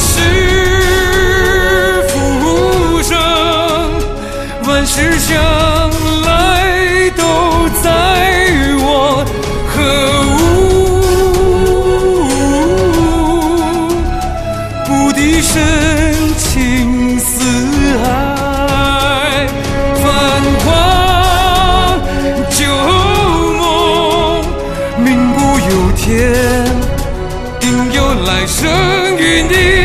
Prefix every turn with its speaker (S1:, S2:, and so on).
S1: 世浮生，万事将来都在我何物，不敌深情似海，繁华旧梦，命不由天，定有来生与你。